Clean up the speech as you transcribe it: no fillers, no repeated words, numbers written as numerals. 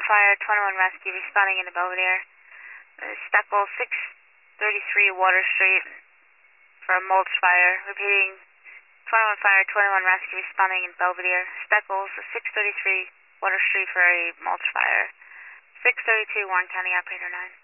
Fire, 21 Rescue, responding into Belvedere. Steckel, 633 Water Street for a mulch fire. Repeating, 21 Fire, 21 Rescue, responding in Belvedere. Steckles, 633 Water Street for a mulch fire. 632 Warren County, Operator 9.